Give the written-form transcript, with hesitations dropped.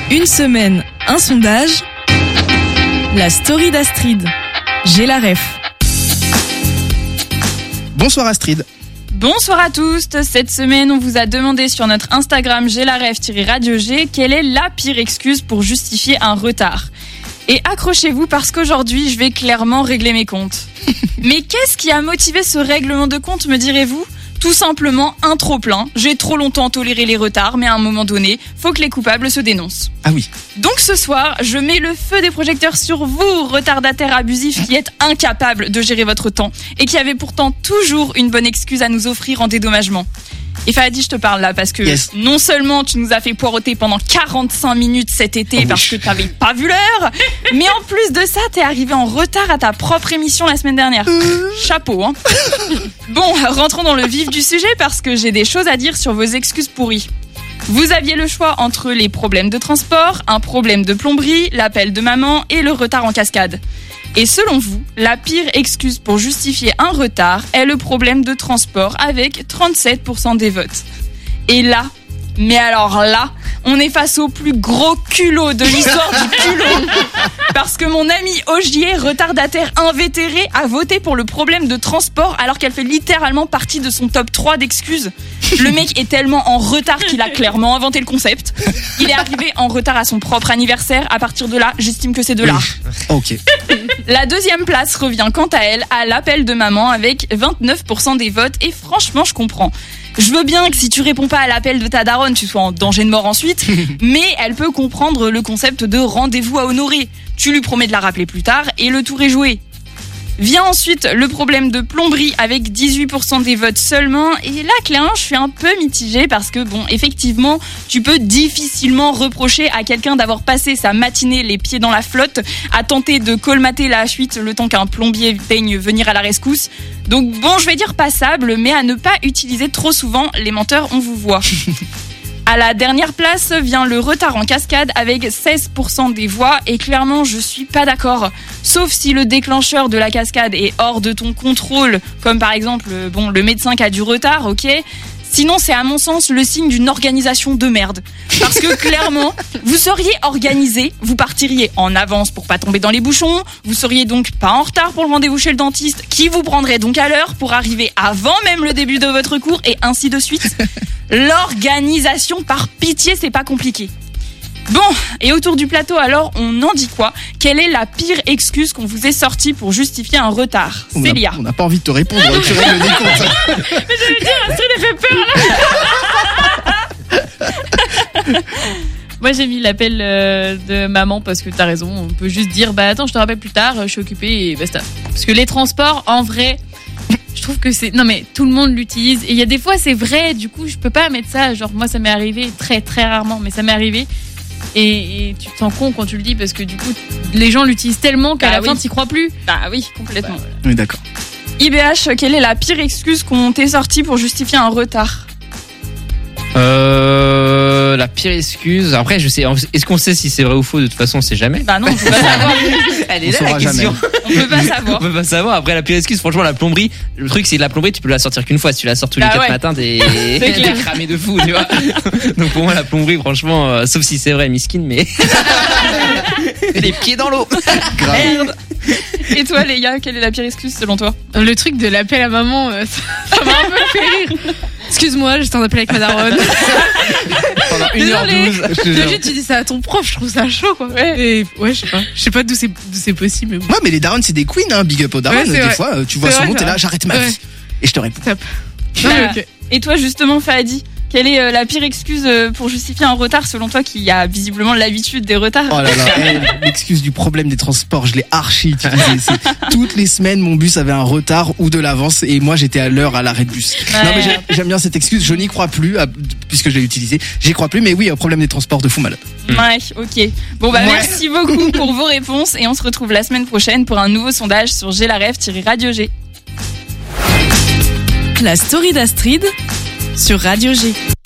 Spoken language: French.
Une semaine, un sondage. La story d'Astrid. J'ai la ref. Bonsoir Astrid. Bonsoir à tous. Cette semaine, on vous a demandé sur notre Instagram J'ai la ref-radio G quelle est la pire excuse pour justifier un retard. Et accrochez-vous parce qu'aujourd'hui, je vais clairement régler mes comptes. Mais qu'est-ce qui a motivé ce règlement de compte, me direz-vous ? Tout simplement un trop-plein. J'ai trop longtemps toléré les retards, mais à un moment donné, faut que les coupables se dénoncent. Ah oui. Donc ce soir, je mets le feu des projecteurs sur vous, retardataires abusifs qui êtes incapables de gérer votre temps et qui avez pourtant toujours une bonne excuse à nous offrir en dédommagement. Et Fahadi, je te parle là parce que non seulement tu nous as fait poireauter pendant 45 minutes cet été parce que t'avais pas vu l'heure, mais en plus de ça, t'es arrivé en retard à ta propre émission la semaine dernière. Chapeau, hein. Bon, rentrons dans le vif du sujet parce que j'ai des choses à dire sur vos excuses pourries. Vous aviez le choix entre les problèmes de transport, un problème de plomberie, l'appel de maman et le retard en cascade. Et selon vous, la pire excuse pour justifier un retard est le problème de transport avec 37% des votes. Et là, mais alors là, on est face au plus gros culot de l'histoire du culot. Parce que mon ami Ogier, retardataire invétéré, a voté pour le problème de transport alors qu'elle fait littéralement partie de son top 3 d'excuses. Le mec est tellement en retard qu'il a clairement inventé le concept. Il est arrivé en retard à son propre anniversaire. À partir de là, j'estime que c'est de l'art. Ok. La deuxième place revient quant à elle à l'appel de maman avec 29% des votes. Et franchement, je comprends. Je veux bien que si tu réponds pas à l'appel de ta daronne, tu sois en danger de mort ensuite, mais elle peut comprendre le concept de rendez-vous à honorer. Tu lui promets de la rappeler plus tard et le tour est joué. Vient ensuite le problème de plomberie avec 18% des votes seulement. Et là, clairement, je suis un peu mitigée parce que, bon, effectivement, tu peux difficilement reprocher à quelqu'un d'avoir passé sa matinée les pieds dans la flotte à tenter de colmater la fuite le temps qu'un plombier daigne venir à la rescousse. Donc bon, je vais dire passable, mais à ne pas utiliser trop souvent, les menteurs, on vous voit. À la dernière place vient le retard en cascade avec 16% des voix et clairement je suis pas d'accord. Sauf si le déclencheur de la cascade est hors de ton contrôle, comme par exemple le médecin qui a du retard, ok ? Sinon, c'est à mon sens le signe d'une organisation de merde. Parce que clairement, vous seriez organisé, vous partiriez en avance pour pas tomber dans les bouchons, vous seriez donc pas en retard pour le rendez-vous chez le dentiste, qui vous prendrait donc à l'heure pour arriver avant même le début de votre cours et ainsi de suite. L'organisation, par pitié, c'est pas compliqué. Bon, et autour du plateau alors, on en dit quoi ? Quelle est la pire excuse qu'on vous ait sortie pour justifier un retard ? Célia. On n'a pas envie de te répondre, tu règles les comptes. Mais j'allais dire, Astrid a fait peur là. Moi j'ai mis l'appel de maman parce que t'as raison, on peut juste dire bah attends je te rappelle plus tard, je suis occupée et basta. Parce que les transports en vrai, je trouve que c'est... Non mais tout le monde l'utilise et il y a des fois c'est vrai, du coup je peux pas mettre ça, genre moi ça m'est arrivé très très rarement mais ça m'est arrivé. Et tu te sens con quand tu le dis parce que du coup les gens l'utilisent tellement qu'à la fin t'y crois plus. Bah oui, complètement. Oui, d'accord. IBH, quelle est la pire excuse qu'on t'ait sortie pour justifier un retard ? La pire excuse. Après, je sais. Est-ce qu'on sait si c'est vrai ou faux ? De toute façon, on sait jamais. Bah non, on peut pas savoir. Elle est là la question. On peut pas savoir. On peut pas savoir. Après, la pire excuse, franchement, la plomberie. Le truc, c'est que la plomberie, tu peux la sortir qu'une fois. Si tu la sors tous les 4 matins, t'es cramé de fou, tu vois. Donc pour moi, la plomberie, franchement, sauf si c'est vrai, miskin, mais les pieds dans l'eau. Merde. Et toi, Léa, quelle est la pire excuse selon toi ? Le truc de l'appel à maman, ça m'a un peu fait rire. Excuse-moi, j'étais en appel avec ma daronne. Pendant 1h12. T'imagines, tu dis ça à ton prof, je trouve ça chaud, quoi. Ouais. Et ouais, je sais pas d'où c'est possible. Mais bon. Ouais, mais les darons, c'est des queens, hein. Big up aux darons. Ouais, des fois, tu vois son nom, t'es là, j'arrête ma vie. Et je te réponds. Top. Okay. Et toi, justement, Fahadi, quelle est la pire excuse pour justifier un retard selon toi qui a visiblement l'habitude des retards ? Oh là là, l'excuse du problème des transports, je l'ai archi utilisé. Toutes les semaines, mon bus avait un retard ou de l'avance et moi j'étais à l'heure à l'arrêt de bus. Ouais. Non mais j'aime bien cette excuse, je n'y crois plus puisque je l'ai utilisée. J'y crois plus, mais oui, un problème des transports de fou malade. Ouais, ok. Bon bah merci beaucoup pour vos réponses et on se retrouve la semaine prochaine pour un nouveau sondage sur J'ai la ref-radio G. La story d'Astrid sur Radio G.